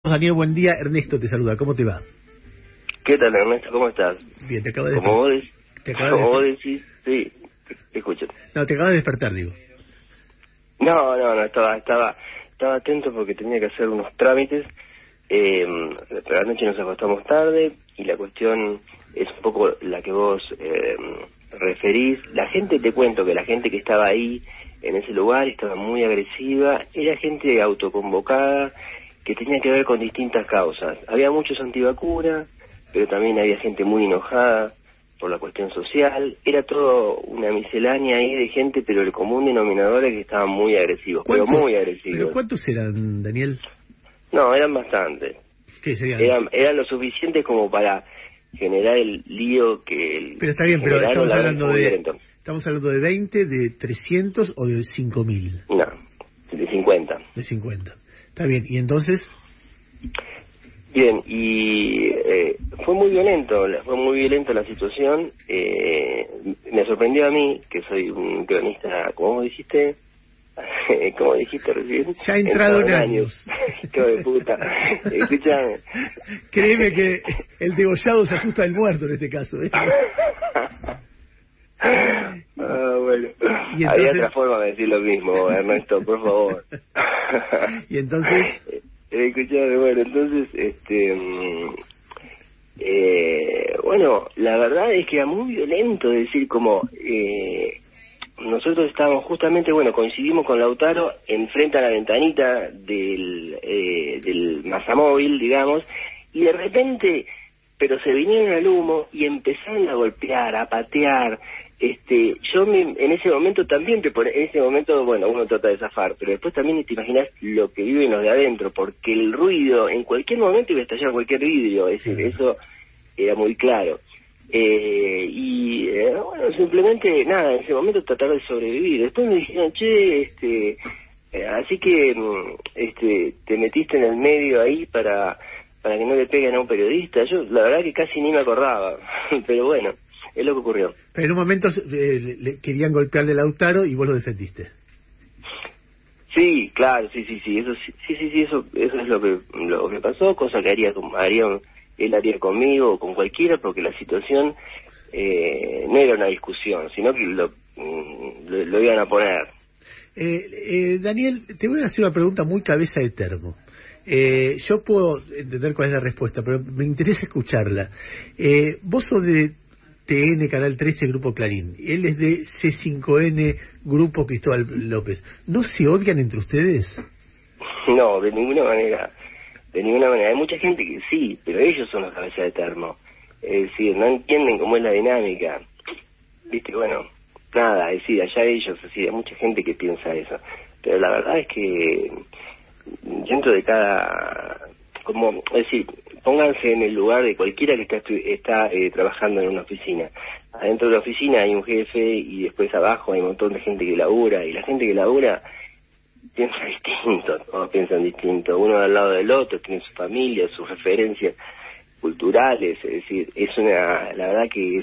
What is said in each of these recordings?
Daniel, buen día. Ernesto te saluda. ¿Cómo te va? ¿Qué tal, Ernesto? ¿Cómo estás? Bien, te acabo de Como despertar. vos decís, sí, te escucho. No, te acabo de despertar, digo. No, estaba atento porque tenía que hacer unos trámites, pero anoche nos acostamos tarde y la cuestión es un poco la que vos referís. La gente, te cuento que la gente que estaba ahí en ese lugar estaba muy agresiva, era gente autoconvocada que tenía que ver con distintas causas. Había muchos antivacunas, pero también había gente muy enojada por la cuestión social. Era todo una miscelánea ahí de gente, pero el común denominador es que estaban muy agresivos, pero muy agresivos. ¿Pero cuántos eran, Daniel? No, eran bastantes. ¿Qué serían? Eran lo suficientes como para generar el lío que... Pero está bien, pero estamos hablando de 20, de 300 o de 5.000. No, de 50. De 50. Está bien, ¿y entonces? Bien, y fue muy violenta la situación. Me sorprendió a mí, que soy un cronista, ¿cómo dijiste? ¿Cómo dijiste recién? Ya ha entrado en años. ¡Qué de puta! Escúchame. Créeme que el degollado se asusta del muerto en este caso, ¿eh? Bueno. ¿Y entonces? Había otra forma de decir lo mismo, Ernesto, por favor. ¿Y entonces? Escuchame, bueno, entonces, bueno, la verdad es que era muy violento decir como... nosotros estábamos justamente, bueno, coincidimos con Lautaro enfrente a la ventanita del Mazamóvil, digamos, y de repente, pero se vinieron al humo y empezaron a golpear, a patear. Yo en ese momento también en ese momento, bueno, uno trata de zafar, pero después también te imaginas lo que viven los de adentro, porque el ruido, en cualquier momento iba a estallar cualquier vidrio, es decir, eso era muy claro. Bueno, simplemente nada, en ese momento tratar de sobrevivir. Después me dijeron, así que te metiste en el medio ahí para que no le peguen a un periodista. Yo la verdad que casi ni me acordaba, pero bueno, es lo que ocurrió. Pero en un momento le querían golpearle a Lautaro y vos lo defendiste. Sí, claro, sí, eso es lo que pasó, cosa que él haría conmigo o con cualquiera, porque la situación no era una discusión, sino que lo iban a poner. Daniel, te voy a hacer una pregunta muy cabeza de termo. Yo puedo entender cuál es la respuesta, pero me interesa escucharla. Vos sos de TN, Canal 13, Grupo Clarín. Él es de C5N, Grupo Cristóbal López. ¿No se odian entre ustedes? No, de ninguna manera. De ninguna manera. Hay mucha gente que sí, pero ellos son los cabezas de termo. Es decir, no entienden cómo es la dinámica. Viste, bueno, nada, es decir, allá ellos, así, hay mucha gente que piensa eso. Pero la verdad es que dentro de es decir, pónganse en el lugar de cualquiera que está trabajando en una oficina. Adentro de la oficina hay un jefe y después abajo hay un montón de gente que labura, y la gente que labura piensa distinto, todos piensan distinto, uno al lado del otro, tiene su familia, sus referencias culturales, es decir, la verdad que es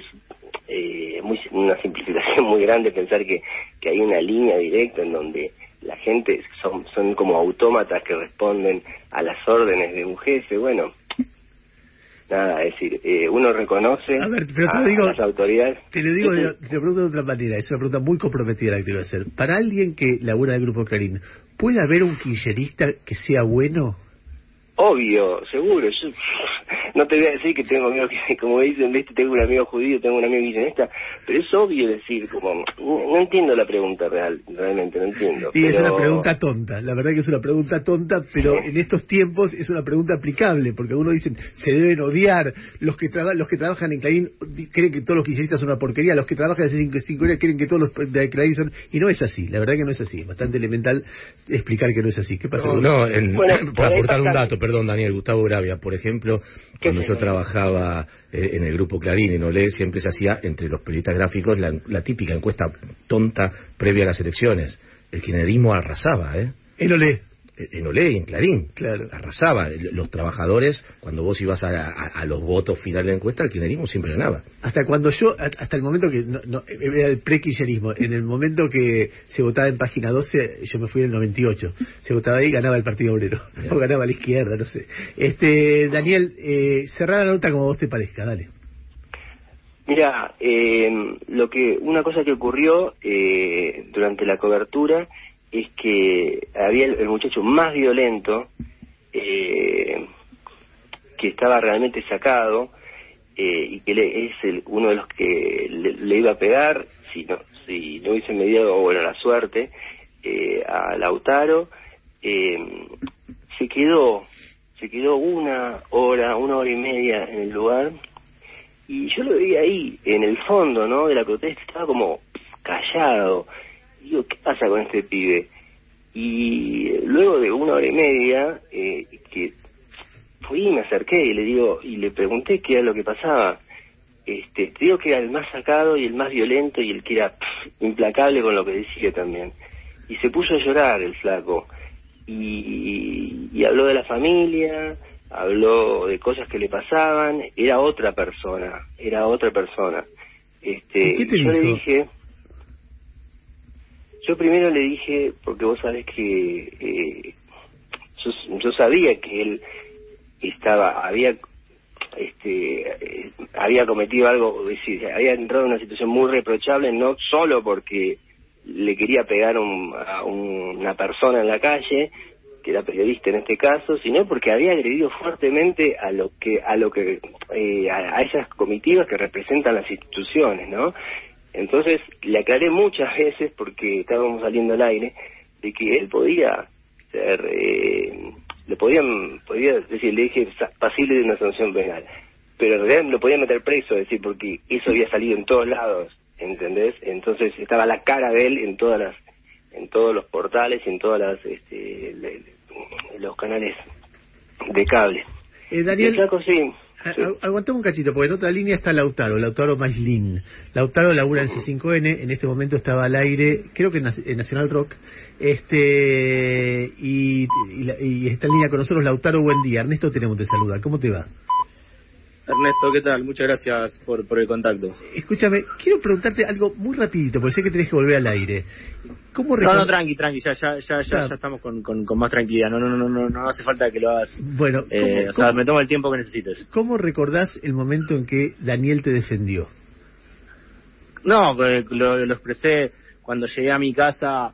una simplificación muy grande pensar que hay una línea directa en donde la gente son como autómatas que responden a las órdenes de un jefe. Bueno, nada, es decir, uno reconoce a las autoridades. Te pregunto de otra manera, es una pregunta muy comprometida la que te voy a hacer. Para alguien que labura en el Grupo Clarín, ¿puede haber un kirchnerista que sea bueno? Obvio, seguro. Yo no te voy a decir que tengo amigos que, como dicen, ¿viste? Tengo un amigo judío, tengo un amigo kirchnerista, pero es obvio decir, como, no entiendo la pregunta realmente no entiendo. Sí, es una pregunta tonta, la verdad que es una pregunta tonta, pero en estos tiempos es una pregunta aplicable, porque algunos dicen, se deben odiar, los que trabajan en Clarín creen que todos los kirchneristas son una porquería, los que trabajan en C5N creen que todos los de Clarín son, y no es así, la verdad que no es así, es bastante elemental explicar que no es así. ¿Qué pasa? Para aportar un dato, perdón, Daniel, Gustavo Gravia, por ejemplo, cuando yo trabajaba en el Grupo Clarín, en Olé, siempre se hacía entre los periodistas gráficos la típica encuesta tonta previa a las elecciones. El kirchnerismo arrasaba, ¿eh? En Olé. en Olé y en Clarín. Claro. Arrasaba. Los trabajadores, cuando vos ibas a los votos finales de la encuesta, el kirchnerismo siempre ganaba. Hasta el momento que, no, era el pre-kirchnerismo, en el momento que se votaba en página 12, yo me fui en el 98, se votaba ahí, ganaba el Partido Obrero, o ganaba la izquierda, no sé. Daniel, cerrá la nota como vos te parezca, dale. Mira, una cosa que ocurrió durante la cobertura es que había el muchacho más violento, que estaba realmente sacado, y que es uno de los que le iba a pegar si no hubiese mediado, bueno, la suerte, a Lautaro. Se quedó una hora y media en el lugar, y yo lo veía ahí, en el fondo, ¿no?, de la protesta, estaba como callado. Digo, ¿qué pasa con este pibe? Y luego de una hora y media, que fui y me acerqué y le pregunté qué era lo que pasaba. Te digo que era el más sacado y el más violento y el que era implacable con lo que decía también. Y se puso a llorar el flaco. Y habló de la familia, habló de cosas que le pasaban. Era otra persona. ¿Qué te dijo? Yo primero le dije, porque vos sabés que yo sabía que él había cometido algo, es decir, había entrado en una situación muy reprochable, no solo porque le quería pegar a una persona en la calle, que era periodista en este caso, sino porque había agredido fuertemente a esas comitivas que representan las instituciones, ¿no? Entonces le aclaré muchas veces, porque estábamos saliendo al aire, de que él podía ser, le dije pasible de una sanción penal, pero en realidad lo podía meter preso, es decir, porque eso había salido en todos lados, ¿entendés? Entonces estaba la cara de él en todos los portales y en todas los canales de cable. Daniel, el flaco, sí. Aguantame un cachito, porque en otra línea está Lautaro Maislin. Lautaro labura en C5N, en este momento estaba al aire, creo que en Nacional Rock, y está en línea con nosotros. Lautaro, buen día. Ernesto Tenemos te saluda, ¿cómo te va? Ernesto, ¿qué tal? Muchas gracias por el contacto. Escúchame, quiero preguntarte algo muy rapidito, porque sé que tenés que volver al aire. No, tranqui, ya estamos con más tranquilidad. No hace falta que lo hagas. Bueno, me tomo el tiempo que necesites. ¿Cómo recordás el momento en que Daniel te defendió? No, lo expresé cuando llegué a mi casa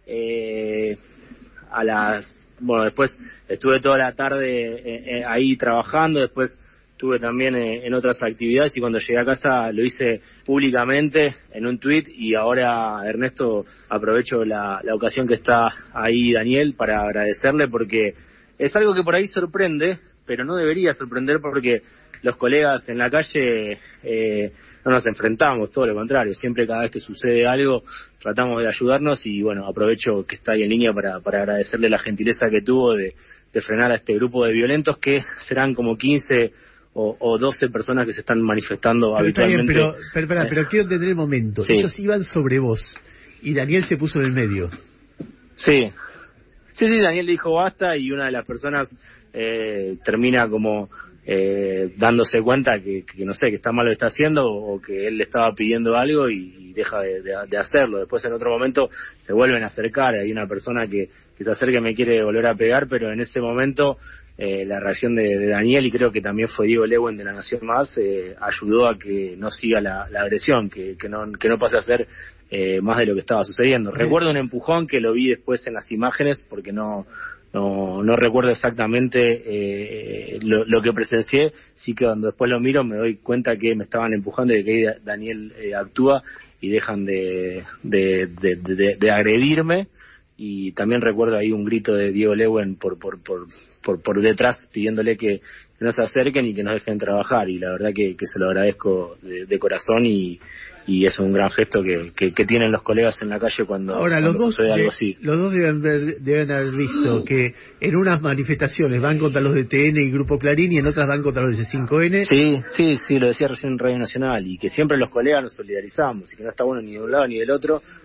después estuve toda la tarde ahí trabajando, después estuve también en otras actividades, y cuando llegué a casa lo hice públicamente en un tuit. Y ahora, Ernesto, aprovecho la ocasión que está ahí Daniel para agradecerle, porque es algo que por ahí sorprende, pero no debería sorprender, porque los colegas en la calle no nos enfrentamos, todo lo contrario, siempre cada vez que sucede algo tratamos de ayudarnos. Y bueno, aprovecho que está ahí en línea para agradecerle la gentileza que tuvo de frenar a este grupo de violentos, que serán como 15 o 12 personas que se están manifestando habitualmente. Pero quiero entender el momento. Sí. Ellos iban sobre vos y Daniel se puso en el medio. Sí, Daniel dijo basta, y una de las personas termina como dándose cuenta que no sé, que está mal lo que está haciendo, o que él le estaba pidiendo algo y deja de hacerlo. Después, en otro momento, se vuelven a acercar. Hay una persona que se acerca y me quiere volver a pegar, pero en ese momento la reacción de Daniel, y creo que también fue Diego Lewen de La Nación Más, ayudó a que no siga la agresión, que no pase a ser más de lo que estaba sucediendo. Recuerdo un empujón que lo vi después en las imágenes, porque no recuerdo exactamente lo que presencié. Sí que cuando después lo miro me doy cuenta que me estaban empujando, y que ahí Daniel actúa y dejan de agredirme. Y también recuerdo ahí un grito de Diego Lewen por detrás, pidiéndole que no se acerquen y que nos dejen trabajar. Y la verdad que se lo agradezco de corazón, y es un gran gesto que tienen los colegas en la calle cuando sucede algo así. Los dos deben haber visto que en unas manifestaciones van contra los de TN y Grupo Clarín, y en otras van contra los de C5N. Sí, lo decía recién en Radio Nacional, y que siempre los colegas nos solidarizamos, y que no está bueno ni de un lado ni del otro.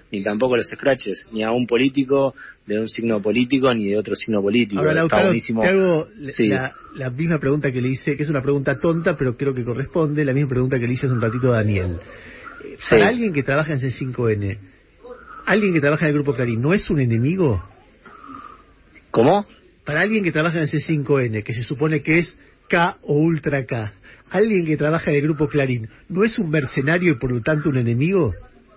ni tampoco los scratches, ni a un político de un signo político, ni de otro signo político. Ahora, Lautaro, te hago sí. la misma pregunta que le hice, que es una pregunta tonta, pero creo que corresponde, la misma pregunta que le hice hace un ratito a Daniel. Sí. Para alguien que trabaja en C5N, alguien que trabaja en el Grupo Clarín, ¿no es un enemigo? ¿Cómo? Para alguien que trabaja en el C5N, que se supone que es K o Ultra K, alguien que trabaja en el Grupo Clarín, ¿no es un mercenario y por lo tanto un enemigo?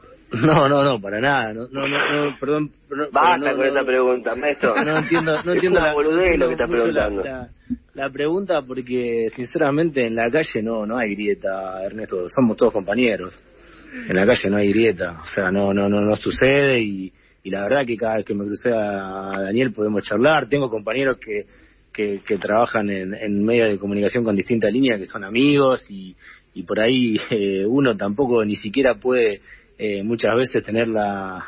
No, para nada. No, perdón. Basta con esa pregunta, maestro. No entiendo la boludez lo que está preguntando. La pregunta, porque sinceramente en la calle no hay grieta, Ernesto. Somos todos compañeros. En la calle no hay grieta. O sea, no sucede y la verdad que cada vez que me crucé a Daniel podemos charlar. Tengo compañeros que trabajan en medios de comunicación con distintas líneas, que son amigos y por ahí uno tampoco ni siquiera puede muchas veces tener la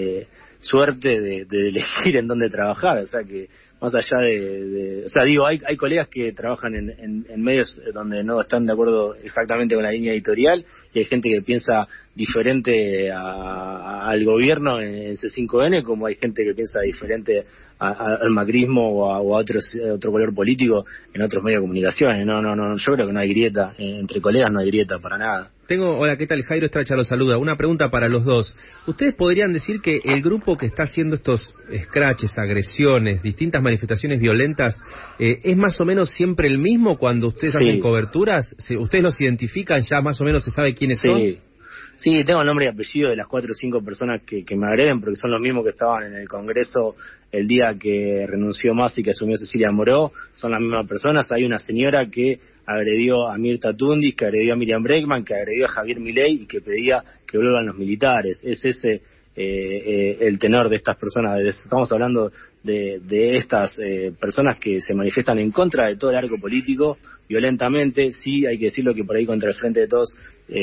suerte de elegir en dónde trabajar. O sea que más allá o sea, digo, hay colegas que trabajan en medios donde no están de acuerdo exactamente con la línea editorial, y hay gente que piensa diferente al gobierno en C5N, como hay gente que piensa diferente al macrismo o a otro color político en otros medios de comunicación. No, yo creo que no hay grieta, entre colegas no hay grieta para nada. Hola, ¿qué tal? Jairo Estracha los saluda. Una pregunta para los dos. ¿Ustedes podrían decir que el grupo que está haciendo estos scratches, agresiones, distintas manifestaciones violentas, es más o menos siempre el mismo cuando ustedes hacen coberturas? ¿Ustedes los identifican? ¿Ya más o menos se sabe quiénes son? Sí, tengo el nombre y apellido de las 4 o 5 personas que me agreden, porque son los mismos que estaban en el Congreso el día que renunció Massa y que asumió Cecilia Moró. Son las mismas personas. Hay una señora que agredió a Mirta Tundis, que agredió a Miriam Bregman, que agredió a Javier Milei y que pedía que vuelvan los militares. Es ese el tenor de estas personas. Estamos hablando de estas personas que se manifiestan en contra de todo el arco político violentamente. Sí, hay que decirlo que por ahí contra el Frente de Todos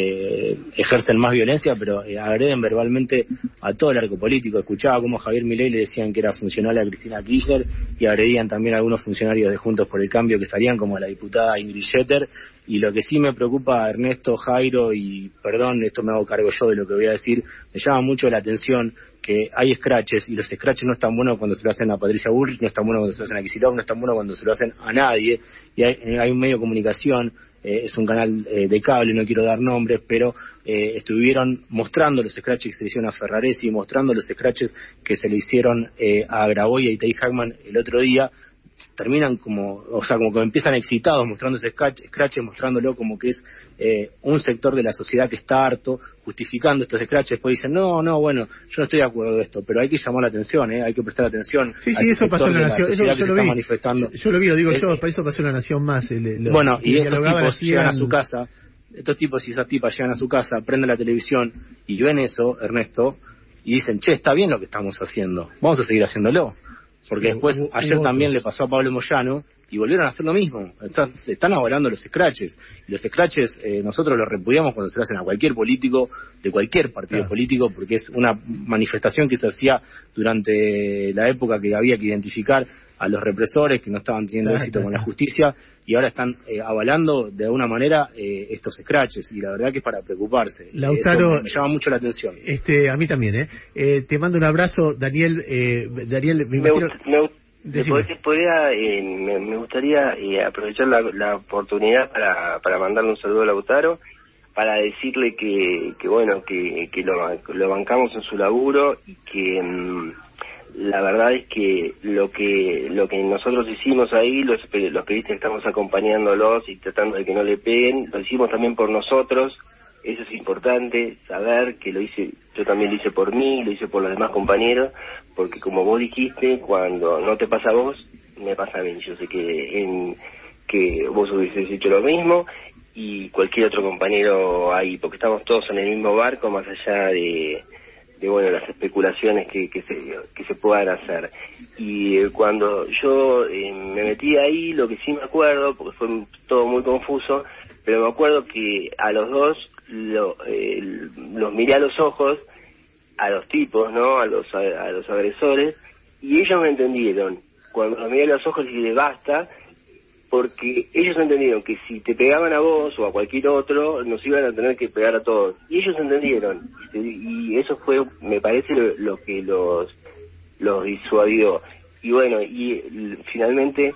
ejercen más violencia, pero agreden verbalmente a todo el arco político. Escuchaba cómo a Javier Milei le decían que era funcional a Cristina Kirchner, y agredían también a algunos funcionarios de Juntos por el Cambio que salían, como a la diputada Ingrid Jeter. Y lo que sí me preocupa, Ernesto, Jairo, y perdón, esto me hago cargo yo de lo que voy a decir, me llama mucho la atención que hay scratches, y los scratches no están buenos cuando se lo hacen a Patricia Bullrich, no están buenos cuando se lo hacen a Kicillof, no están buenos cuando se lo hacen a nadie. Y hay un medio de comunicación, es un canal de cable, no quiero dar nombres, pero estuvieron mostrando los scratches que se le hicieron a Ferraresi, mostrando los scratches que se le hicieron a Graboy y Tay Hackman el otro día. Terminan como que empiezan excitados mostrando ese scratches, mostrándolo como que es un sector de la sociedad que está harto, justificando estos scratches. Después dicen, bueno, yo no estoy de acuerdo de esto, pero hay que llamar la atención, hay que prestar atención. Sí, eso pasó en la Nación, eso yo lo vi. Manifestando. Yo lo vi, lo digo yo, para eso pasó en la Nación Más. Y estos tipos llegan a su casa, estos tipos y esas tipas llegan a su casa, prenden la televisión y ven eso, Ernesto, y dicen, está bien lo que estamos haciendo, vamos a seguir haciéndolo. Porque después, ayer también le pasó a Pablo Moyano y volvieron a hacer lo mismo. Están avalando los scratches. Y los scratches nosotros los repudiamos cuando se lo hacen a cualquier político, de cualquier partido político, porque es una manifestación que se hacía durante la época que había que identificar a los represores que no estaban teniendo éxito con la justicia, y ahora están avalando de alguna manera estos scratches, y la verdad que es para preocuparse. Lautaro, eso me llama mucho la atención. A mí también, te mando un abrazo, Daniel. Daniel, me gustaría aprovechar la oportunidad para mandarle un saludo a Lautaro, para decirle que lo bancamos en su laburo, y que la verdad es que lo que nosotros hicimos ahí, los periodistas que estamos acompañándolos y tratando de que no le peguen, lo hicimos también por nosotros. Eso es importante, saber que yo también lo hice por mí, lo hice por los demás compañeros, porque como vos dijiste, cuando no te pasa a vos, me pasa a mí. Yo sé que vos hubieses hecho lo mismo, y cualquier otro compañero ahí, porque estamos todos en el mismo barco, más allá de las especulaciones que se puedan hacer. Y cuando yo me metí ahí, lo que sí me acuerdo, porque fue todo muy confuso, pero me acuerdo que a los dos los miré a los ojos, a los tipos, ¿no? A los agresores, y ellos me entendieron. Cuando los miré a los ojos les dije, basta, porque ellos entendieron que si te pegaban a vos o a cualquier otro, nos iban a tener que pegar a todos. Y ellos entendieron, y eso fue, me parece, lo que los disuadió. Y bueno, y finalmente,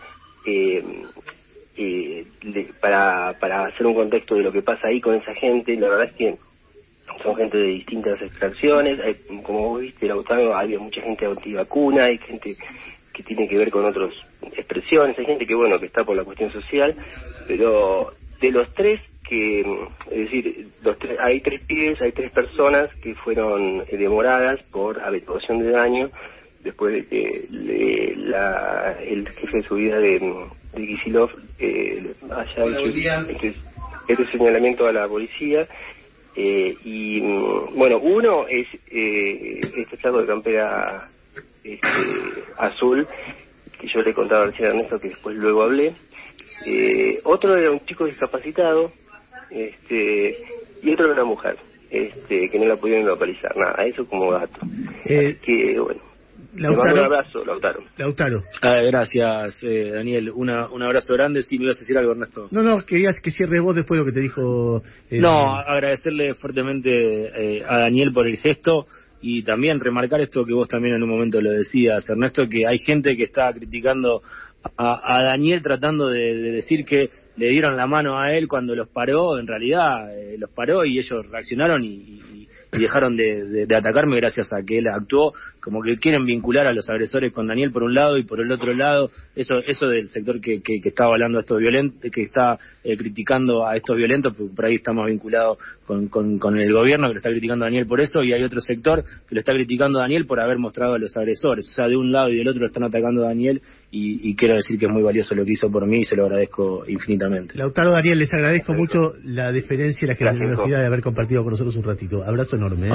para hacer un contexto de lo que pasa ahí con esa gente, la verdad es que son gente de distintas extracciones, como vos viste, Lautaro, había mucha gente antivacuna, hay gente que tiene que ver con otras expresiones, hay gente que bueno, que está por la cuestión social, pero de los tres es decir, hay 3 pibes, hay 3 personas que fueron demoradas por averiguación de daño después de que el jefe de seguridad de Kicillof haya hecho este señalamiento a la policía. Y bueno, uno es este saco de campera azul, que yo le contaba recién a Ernesto, que después luego hablé. Otro era un chico discapacitado, y otro era una mujer, que no la pudieron localizar, nada, eso como dato. Que bueno, Lautaro, te mando un abrazo, Lautaro. Gracias, Daniel, un abrazo grande. Sí, me ibas a decir algo, Ernesto. No, querías que cierre vos después de lo que te dijo... No, agradecerle fuertemente a Daniel por el gesto, y también remarcar esto que vos también en un momento lo decías, Ernesto, que hay gente que está criticando a Daniel tratando de decir que le dieron la mano a él cuando los paró. En realidad los paró y ellos reaccionaron y dejaron de atacarme gracias a que él actuó. Como que quieren vincular a los agresores con Daniel por un lado, y por el otro lado eso del sector que está avalando a estos violentos, que está criticando a estos violentos, porque por ahí estamos vinculados con el gobierno, que lo está criticando a Daniel por eso, y hay otro sector que lo está criticando a Daniel por haber mostrado a los agresores. O sea, de un lado y del otro lo están atacando a Daniel, y quiero decir que es muy valioso lo que hizo por mí, y se lo agradezco infinitamente. Lautaro, Daniel, les agradezco mucho la deferencia y la generosidad de haber compartido con nosotros un ratito. Abrazo enorme.